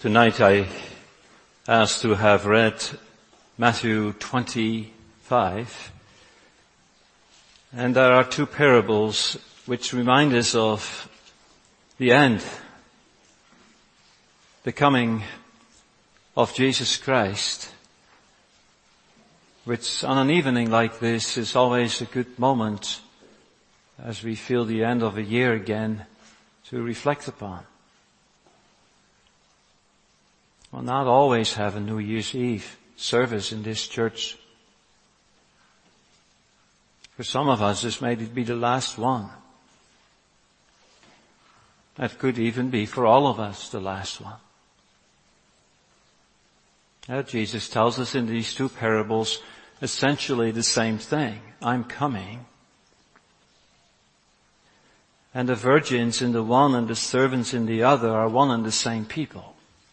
Tonight I asked to have read Matthew 25, and there are two parables which remind us of the end, the coming of Jesus Christ, which on an evening like this is always a good moment as we feel the end of a year again to reflect upon. We'll not always have a New Year's Eve service in this church. For some of us, this may be the last one. That could even be for all of us the last one. Jesus tells us in these two parables essentially the same thing. I'm coming. And the virgins in the one and the servants in the other are one and the same people.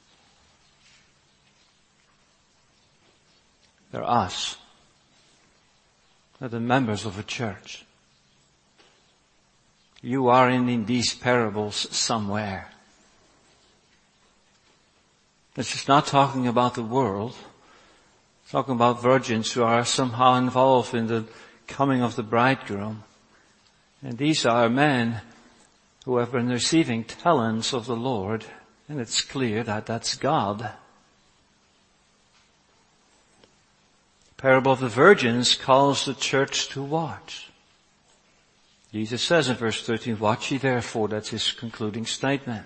They're us. They're the members of a church. You are in these parables somewhere. This is not talking about the world. It's talking about virgins who are somehow involved in the coming of the bridegroom. And these are men who have been receiving talents of the Lord, and it's clear that that's God. The parable of the virgins calls the church to watch. Jesus says in verse 13, watch ye therefore, that's his concluding statement.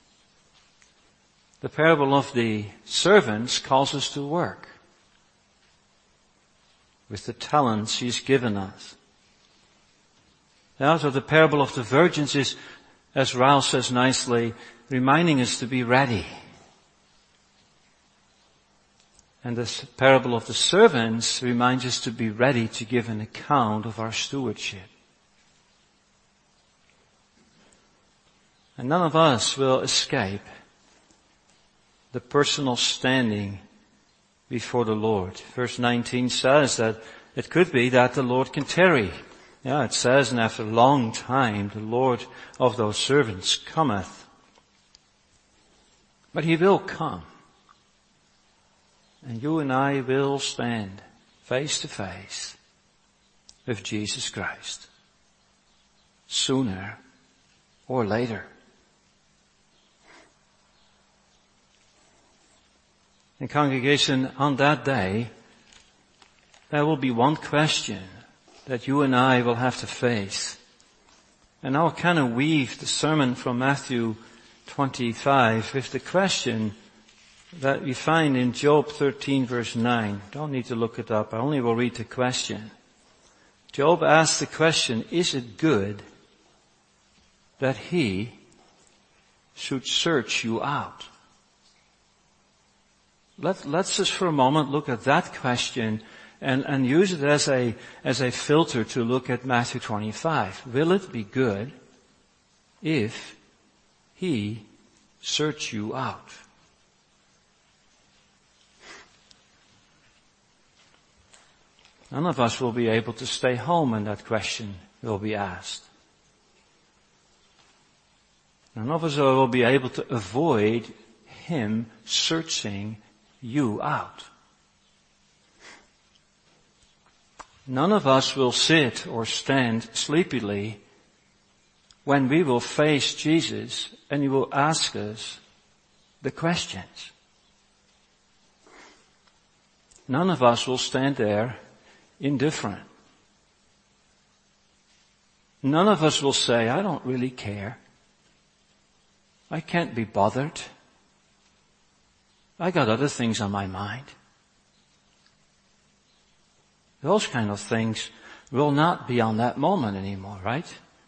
The parable of the servants calls us to work with the talents he's given us. Now, so the parable of the virgins is, as Ralph says nicely, reminding us to be ready. And the parable of the servants reminds us to be ready to give an account of our stewardship. And none of us will escape the personal standing before the Lord. Verse 19 says that it could be that the Lord can tarry. Yeah, it says, and after a long time the Lord of those servants cometh. But he will come. And you and I will stand face to face with Jesus Christ. Sooner or later. In congregation, on that day, there will be one question that you and I will have to face. And I'll kind of weave the sermon from Matthew 25 with the question that we find in Job 13 verse 9. Don't need to look it up. I only will read the question. Job asks the question, is it good that he should search you out? Let's just for a moment look at that question and use it as a filter to look at Matthew 25. Will it be good if he search you out? None of us will be able to stay home when that question will be asked. None of us will be able to avoid him searching you out. None of us will sit or stand sleepily when we will face Jesus and he will ask us the questions. None of us will stand there indifferent. None of us will say, I don't really care. I can't be bothered. I got other things on my mind. Those kind of things will not be on that moment anymore, right?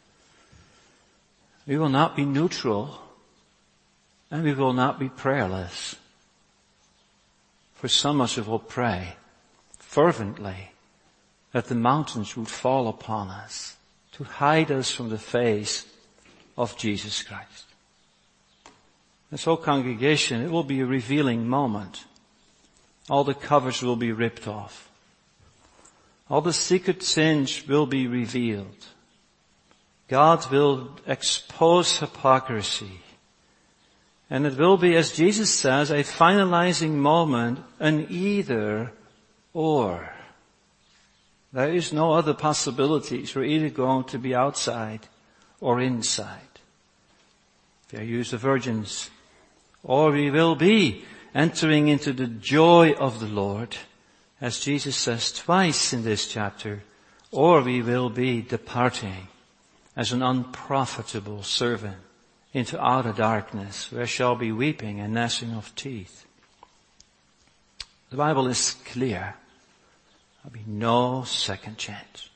We will not be neutral and we will not be prayerless. For some of us will pray fervently that the mountains would fall upon us to hide us from the face of Jesus Christ. And so, congregation, it will be a revealing moment. All the covers will be ripped off. All the secret sins will be revealed. God will expose hypocrisy. And it will be, as Jesus says, a finalizing moment, an either or. There is no other possibilities. We're either going to be outside or inside. If I use the virgins, or we will be entering into the joy of the Lord, as Jesus says twice in this chapter, or we will be departing as an unprofitable servant into outer darkness, where shall be weeping and gnashing of teeth. The Bible is clear. There'll be no second chance.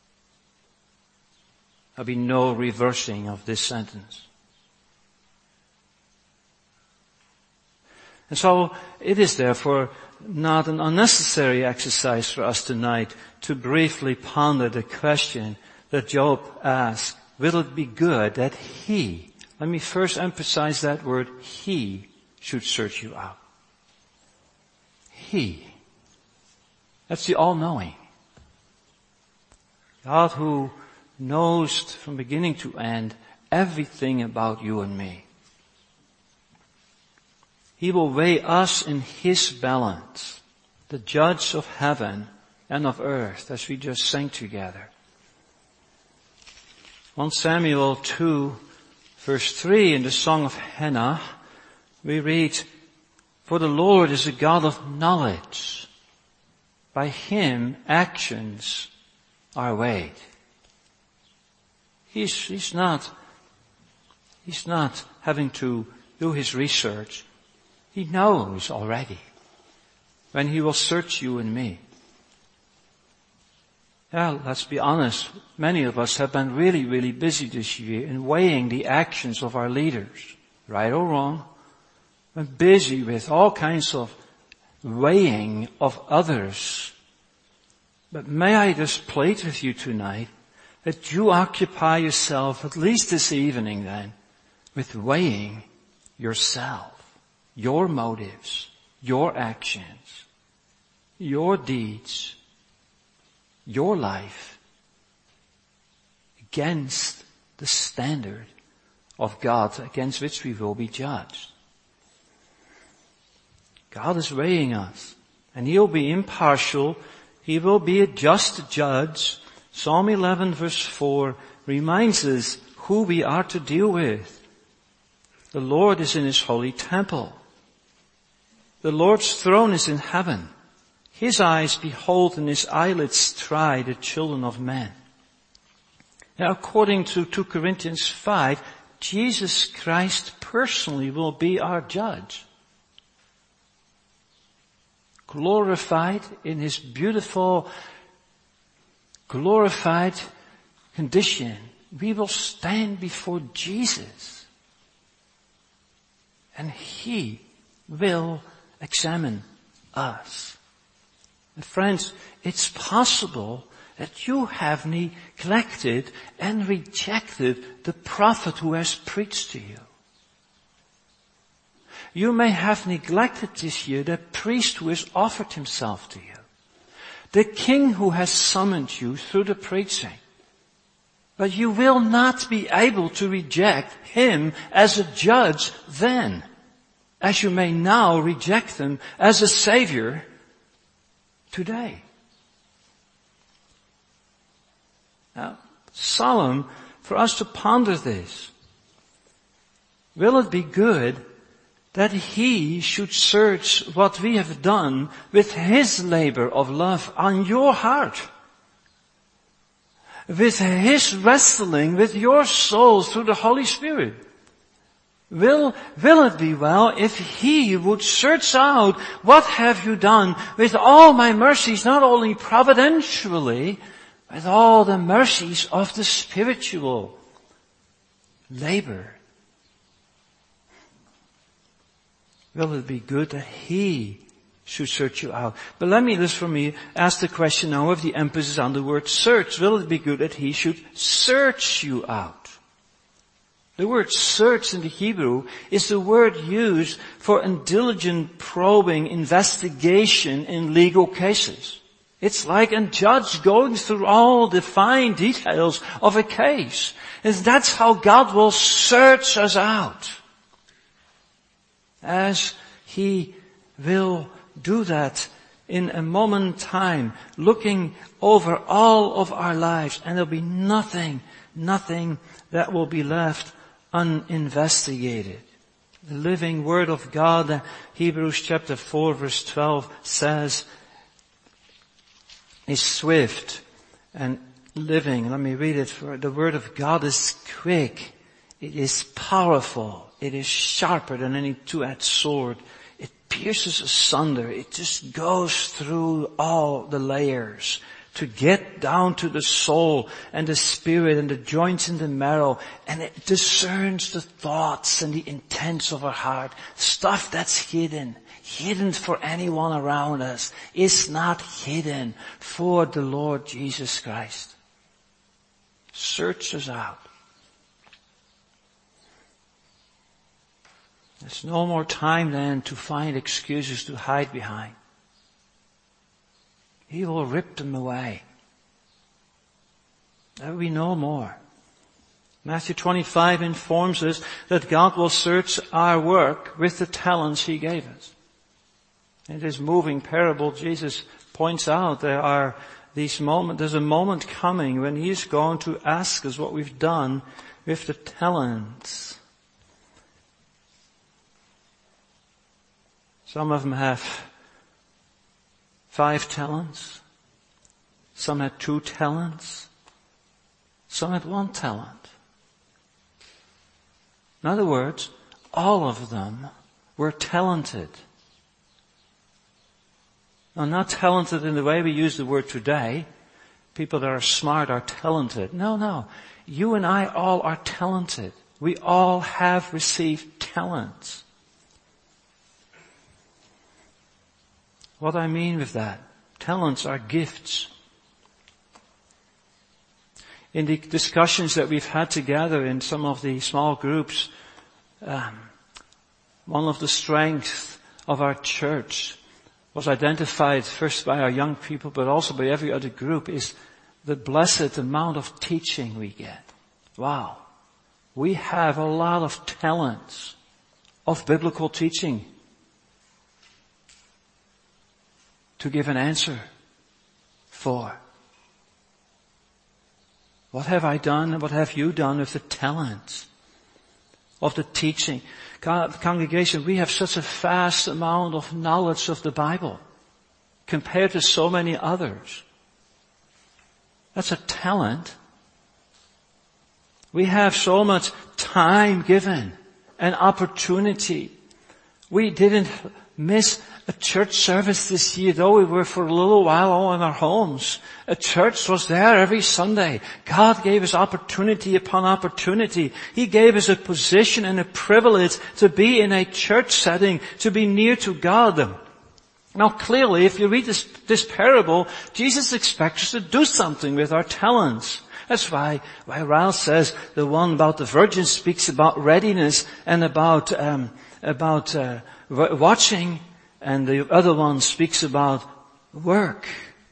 There'll be no reversing of this sentence. And so it is therefore not an unnecessary exercise for us tonight to briefly ponder the question that Job asked, will it be good that he, let me first emphasize that word, he should search you out. He. That's the all-knowing. God who knows from beginning to end everything about you and me. He will weigh us in His balance, the judge of heaven and of earth, as we just sang together. 1 Samuel 2, verse 3, in the Song of Hannah, we read, "For the Lord is a God of knowledge. By Him actions are weighed." He's not having to do His research. He knows already when He will search you and me. Yeah, let's be honest. Many of us have been really, really busy this year in weighing the actions of our leaders, right or wrong. We're busy with all kinds of weighing of others. But may I just plead with you tonight that you occupy yourself, at least this evening then, with weighing yourself. Your motives, your actions, your deeds, your life against the standard of God against which we will be judged. God is weighing us, and He'll be impartial. He will be a just judge. Psalm 11 verse 4 reminds us who we are to deal with. The Lord is in His holy temple. The Lord's throne is in heaven. His eyes behold and His eyelids try the children of men. Now, according to 2 Corinthians 5, Jesus Christ personally will be our judge. Glorified in His beautiful, glorified condition, we will stand before Jesus. And He will examine us. And friends, it's possible that you have neglected and rejected the prophet who has preached to you. You may have neglected this year the priest who has offered himself to you, the king who has summoned you through the preaching. But you will not be able to reject him as a judge then, as you may now reject him as a savior today. Now, solemn for us to ponder this. Will it be good that He should search what we have done with His labor of love on your heart? With His wrestling with your soul through the Holy Spirit? Will it be well if He would search out what have you done with all my mercies, not only providentially, with all the mercies of the spiritual labor? Will it be good that He should search you out? But let me ask the question now with the emphasis on the word search. Will it be good that He should search you out? The word search in the Hebrew is the word used for a diligent probing investigation in legal cases. It's like a judge going through all the fine details of a case. And that's how God will search us out. as He will do that in a moment in time, looking over all of our lives, and there'll be nothing that will be left uninvestigated. The living Word of God, Hebrews chapter 4 verse 12 says, is swift and living. Let me read it. For the Word of God is quick. It is powerful. It is sharper than any two-edged sword. It pierces asunder. It just goes through all the layers to get down to the soul and the spirit and the joints and the marrow, and it discerns the thoughts and the intents of our heart. Stuff that's hidden for anyone around us, is not hidden for the Lord Jesus Christ. Search us out. There's no more time then to find excuses to hide behind. He will rip them away. There will be no more. Matthew 25 informs us that God will search our work with the talents He gave us. In this moving parable, Jesus points out there's a moment coming when He's going to ask us what we've done with the talents. Some of them have 5 talents. Some had 2 talents. Some had 1 talent. In other words, all of them were talented. Now, not talented in the way we use the word today. People that are smart are talented. No. You and I all are talented. We all have received talents. What I mean with that, talents are gifts. In the discussions that we've had together in some of the small groups, one of the strengths of our church was identified first by our young people, but also by every other group, is the blessed amount of teaching we get. Wow. We have a lot of talents of biblical teaching to give an answer for. What have I done and what have you done with the talents of the teaching? Congregation, we have such a vast amount of knowledge of the Bible compared to so many others. That's a talent. We have so much time given and opportunity. We didn't miss a church service this year, though we were for a little while all in our homes. A church was there every Sunday. God gave us opportunity upon opportunity. He gave us a position and a privilege to be in a church setting, to be near to God. Now clearly, if you read this parable, Jesus expects us to do something with our talents. That's why Ralph says the one about the virgin speaks about readiness and about watching, and the other one speaks about work.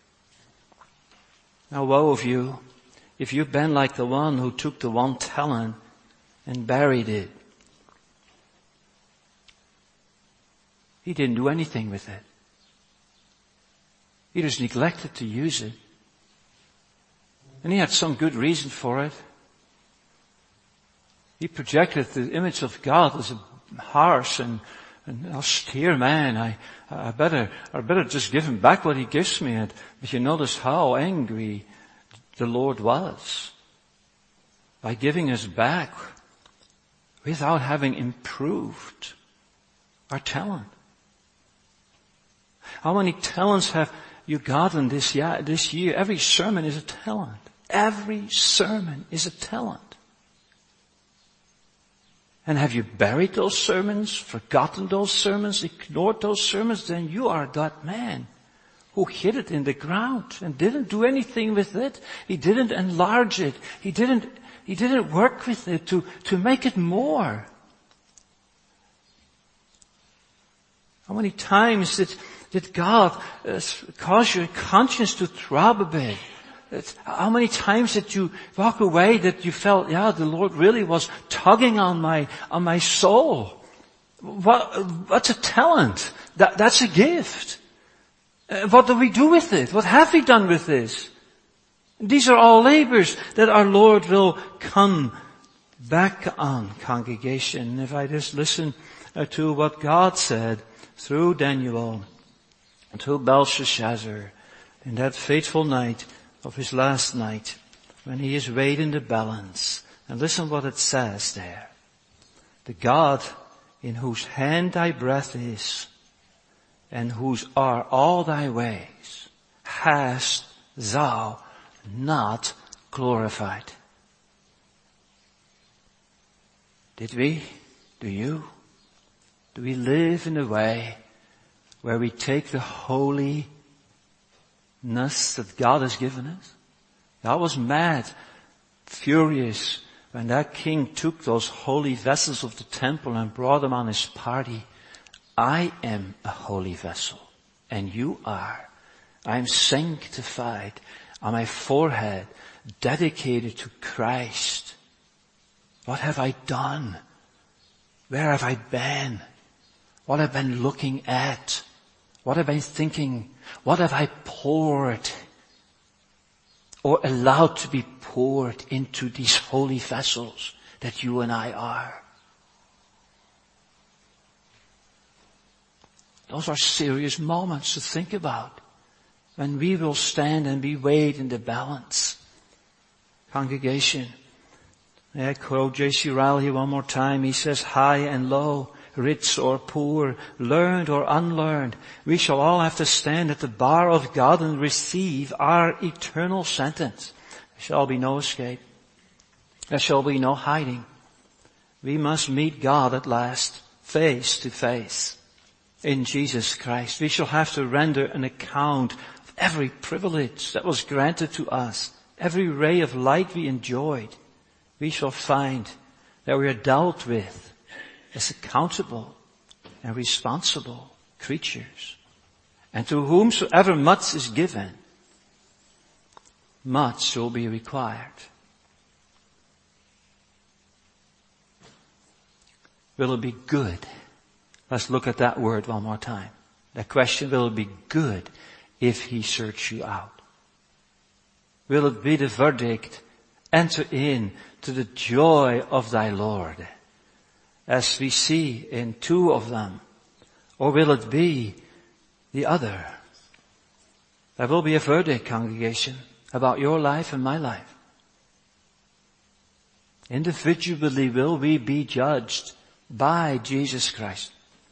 Now woe of you if you've been like the one who took the 1 talent and buried it. He didn't do anything with it. He just neglected to use it. And he had some good reason for it. He projected the image of God as a harsh and austere man. I better just give him back what he gives me. But you notice how angry the Lord was by giving us back without having improved our talent. How many talents have you gotten this year? Every sermon is a talent. Every sermon is a talent. And have you buried those sermons, forgotten those sermons, ignored those sermons? Then you are that man who hid it in the ground and didn't do anything with it. He didn't enlarge it. He didn't work with it to make it more. How many times did God cause your conscience to throb a bit? How many times did you walk away that you felt, the Lord really was tugging on my soul? What's a talent? That's a gift. What do we do with it? What have we done with this? These are all labors that our Lord will come back on, congregation. If I just listen to what God said through Daniel, through Belshazzar, in that fateful night of his last night, when he is weighed in the balance. And listen what it says there. The God in whose hand thy breath is, and whose are all thy ways, hast thou not glorified. Did we? Do you? Do we live in a way where we take the holiness that God has given us? God was mad, furious, when that king took those holy vessels of the temple and brought them on his party. I am a holy vessel, and you are. I am sanctified on my forehead, dedicated to Christ. What have I done? Where have I been? What have I been looking at? What have I been thinking? What have I poured or allowed to be poured into these holy vessels that you and I are? Those are serious moments to think about when we will stand and be weighed in the balance. Congregation, may I quote J.C. Ryle here one more time. He says, high and low, rich or poor, learned or unlearned, we shall all have to stand at the bar of God and receive our eternal sentence. There shall be no escape. There shall be no hiding. We must meet God at last, face to face, in Jesus Christ. We shall have to render an account of every privilege that was granted to us, every ray of light we enjoyed. We shall find that we are dealt with as accountable and responsible creatures. And to whomsoever much is given, much will be required. Will it be good? Let's look at that word one more time. That question, will it be good if he search you out? Will it be the verdict, enter in to the joy of thy Lord, as we see in two of them? Or will it be the other? There will be a verdict, congregation, about your life and my life. Individually will we be judged by Jesus Christ.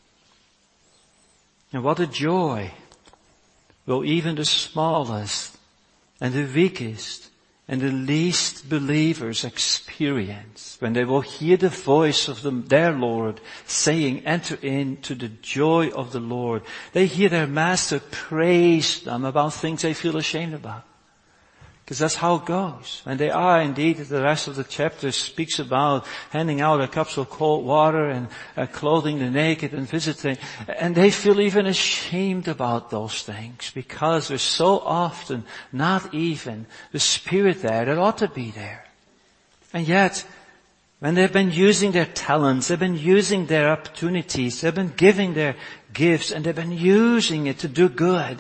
And what a joy will even the smallest and the weakest and the least believers experience when they will hear the voice of their Lord saying, enter into the joy of the Lord. They hear their master praise them about things they feel ashamed about. Because that's how it goes. And they are indeed, the rest of the chapter speaks about handing out a cups of cold water and clothing the naked and visiting. And they feel even ashamed about those things because there's so often not even the Spirit there that ought to be there. And yet, when they've been using their talents, they've been using their opportunities, they've been giving their gifts, and they've been using it to do good,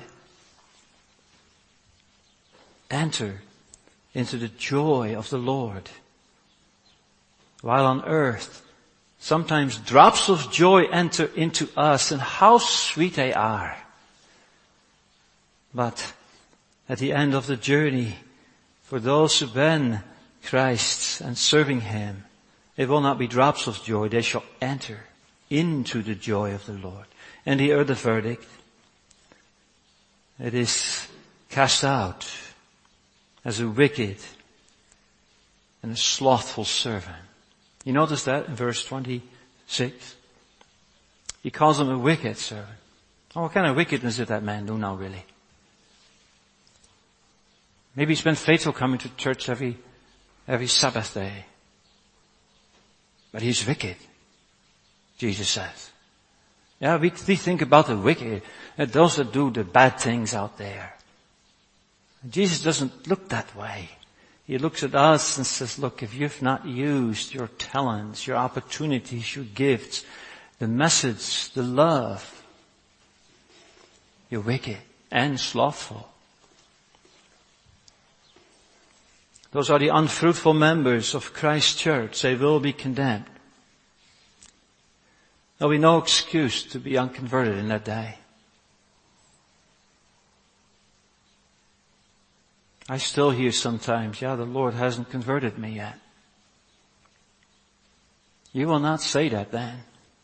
enter into the joy of the Lord. While on earth, sometimes drops of joy enter into us, and how sweet they are. But at the end of the journey, for those who've been Christ's and serving Him, it will not be drops of joy. They shall enter into the joy of the Lord. And here the verdict. It is cast out as a wicked and a slothful servant. You notice that in verse 26? He calls him a wicked servant. Oh, what kind of wickedness did that man do now, really? Maybe he's been faithful coming to church every Sabbath day. But he's wicked, Jesus says. Yeah, we think about the wicked, those that do the bad things out there. Jesus doesn't look that way. He looks at us and says, look, if you've not used your talents, your opportunities, your gifts, the message, the love, you're wicked and slothful. Those are the unfruitful members of Christ's church. They will be condemned. There'll be no excuse to be unconverted in that day. I still hear sometimes, the Lord hasn't converted me yet. You will not say that then.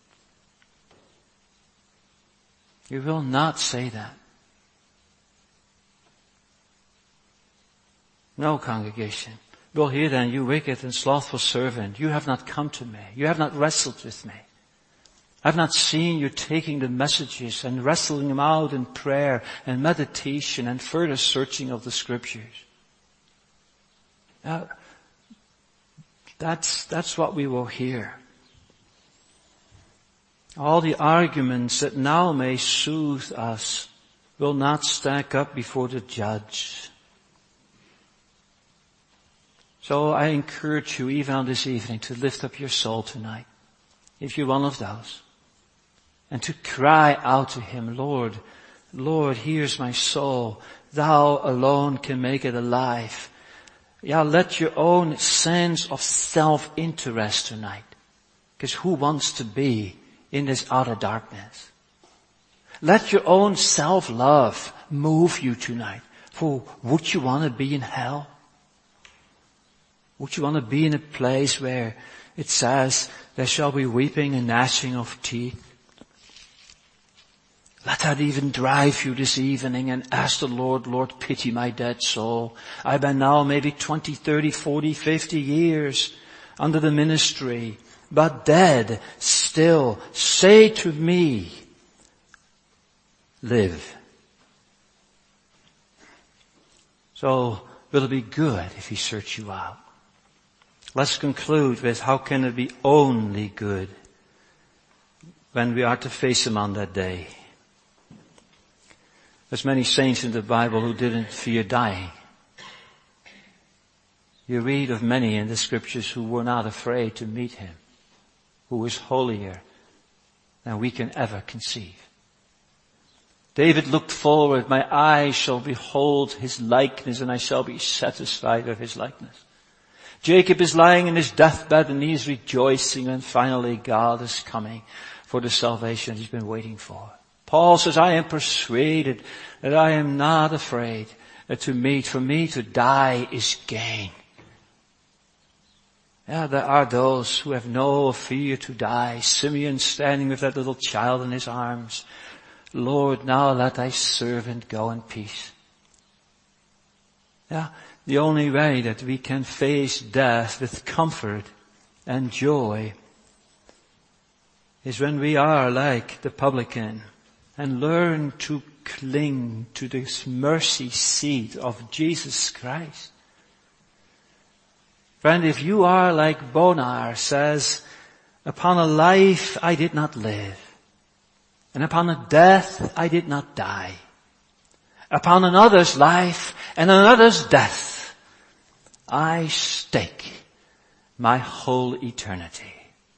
You will not say that. No, congregation. We'll hear then, you wicked and slothful servant, you have not come to me. You have not wrestled with me. I've not seen you taking the messages and wrestling them out in prayer and meditation and further searching of the scriptures. Now, that's what we will hear. All the arguments that now may soothe us will not stack up before the judge. So I encourage you, even on this evening, to lift up your soul tonight, if you're one of those, and to cry out to Him, Lord, Lord, here's my soul. Thou alone can make it alive. Let your own sense of self-interest tonight, because who wants to be in this outer darkness? Let your own self-love move you tonight. For would you want to be in hell? Would you want to be in a place where it says there shall be weeping and gnashing of teeth? Let that even drive you this evening and ask the Lord, Lord, pity my dead soul. I've been now maybe 20, 30, 40, 50 years under the ministry, but dead still. Say to me, live. So will it be good if He search you out? Let's conclude with how can it be only good when we are to face Him on that day. There's many saints in the Bible who didn't fear dying. You read of many in the scriptures who were not afraid to meet Him, who was holier than we can ever conceive. David looked forward, my eyes shall behold His likeness and I shall be satisfied with His likeness. Jacob is lying in his deathbed and he's rejoicing, and finally God is coming for the salvation he's been waiting for. Paul says, I am persuaded that I am not afraid to meet. For me to die is gain. There are those who have no fear to die. Simeon standing with that little child in his arms. Lord, now let thy servant go in peace. The only way that we can face death with comfort and joy is when we are like the publican and learn to cling to this mercy seat of Jesus Christ. Friend, if you are like Bonar says, upon a life I did not live, and upon a death I did not die. Upon another's life and another's death, I stake my whole eternity.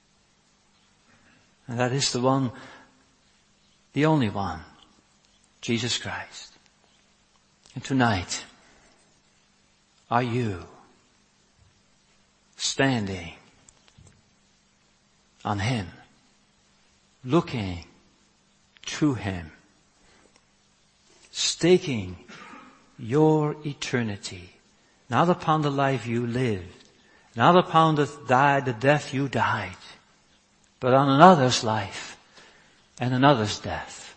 And that is the one, the only one, Jesus Christ. And tonight, are you standing on Him, looking to Him, staking your eternity, not upon the life you lived, not upon the death you died, but on another's life and another's death.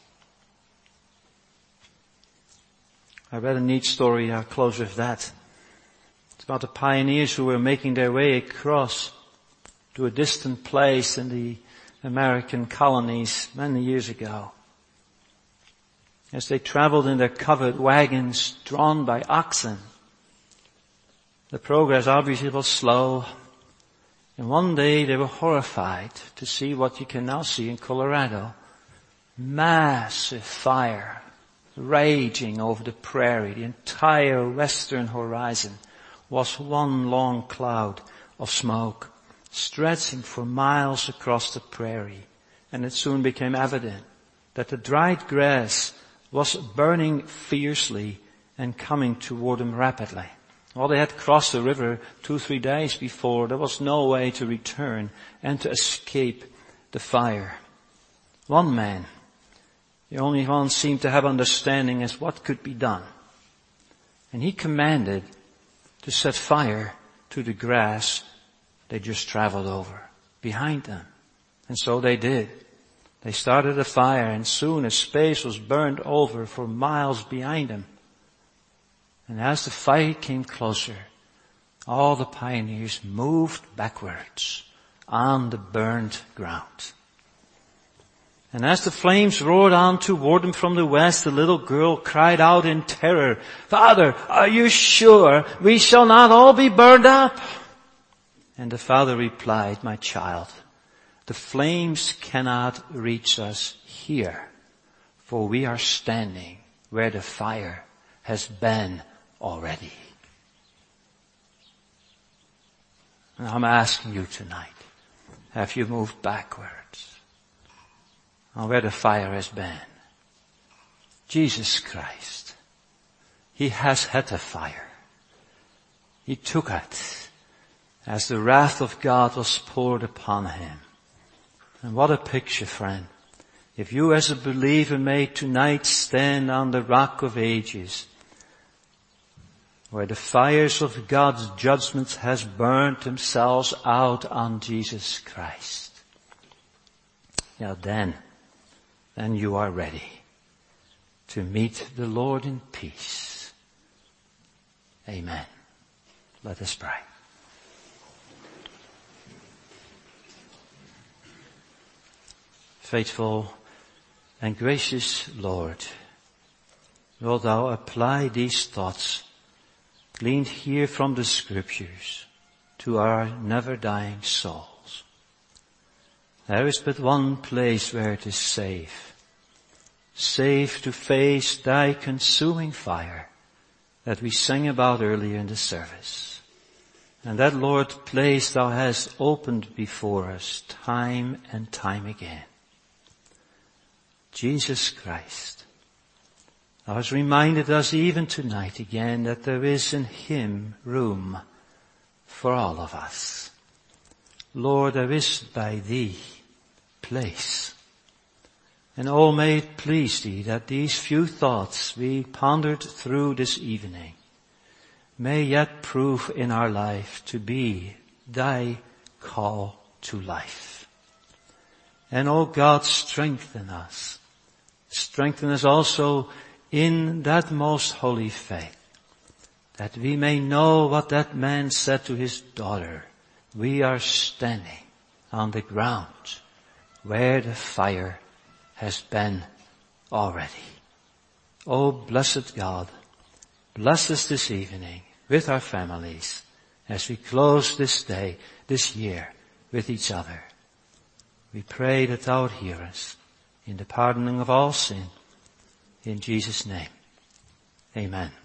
I read a neat story, I'll close with that. It's about the pioneers who were making their way across to a distant place in the American colonies many years ago. As they traveled in their covered wagons drawn by oxen, the progress obviously was slow, and one day they were horrified to see what you can now see in Colorado. Massive fire raging over the prairie. The entire western horizon was one long cloud of smoke, stretching for miles across the prairie. And it soon became evident that the dried grass was burning fiercely and coming toward them rapidly. Well, they had crossed the river 2-3 days before. There was no way to return and to escape the fire. One man, the only one, seemed to have understanding as what could be done. And he commanded to set fire to the grass they just traveled over behind them. And so they did. They started a fire, and soon a space was burned over for miles behind them. And as the fire came closer, all the pioneers moved backwards on the burned ground. And as the flames roared on toward them from the west, the little girl cried out in terror, "Father, are you sure we shall not all be burned up?" And the father replied, "My child, the flames cannot reach us here, for we are standing where the fire has been already." And I'm asking you tonight, have you moved backwards on where the fire has been? Jesus Christ, He has had the fire. He took it as the wrath of God was poured upon Him. And what a picture, friend. If you as a believer may tonight stand on the rock of ages, where the fires of God's judgment has burnt themselves out on Jesus Christ. Now then you are ready to meet the Lord in peace. Amen. Let us pray. Faithful and gracious Lord, wilt thou apply these thoughts gleaned here from the Scriptures to our never-dying souls. There is but one place where it is safe to face thy consuming fire that we sang about earlier in the service. And that, Lord, place thou hast opened before us time and time again. Jesus Christ, thou hast reminded us even tonight again that there is in Him room for all of us. Lord, there is by Thee place. And oh, may it please Thee that these few thoughts we pondered through this evening may yet prove in our life to be Thy call to life. And oh God, strengthen us. Strengthen us also in that most holy faith, that we may know what that man said to his daughter. We are standing on the ground where the fire has been already. Oh, blessed God, bless us this evening with our families as we close this day, this year with each other. We pray that thou would hear us in the pardoning of all sin. In Jesus' name, amen.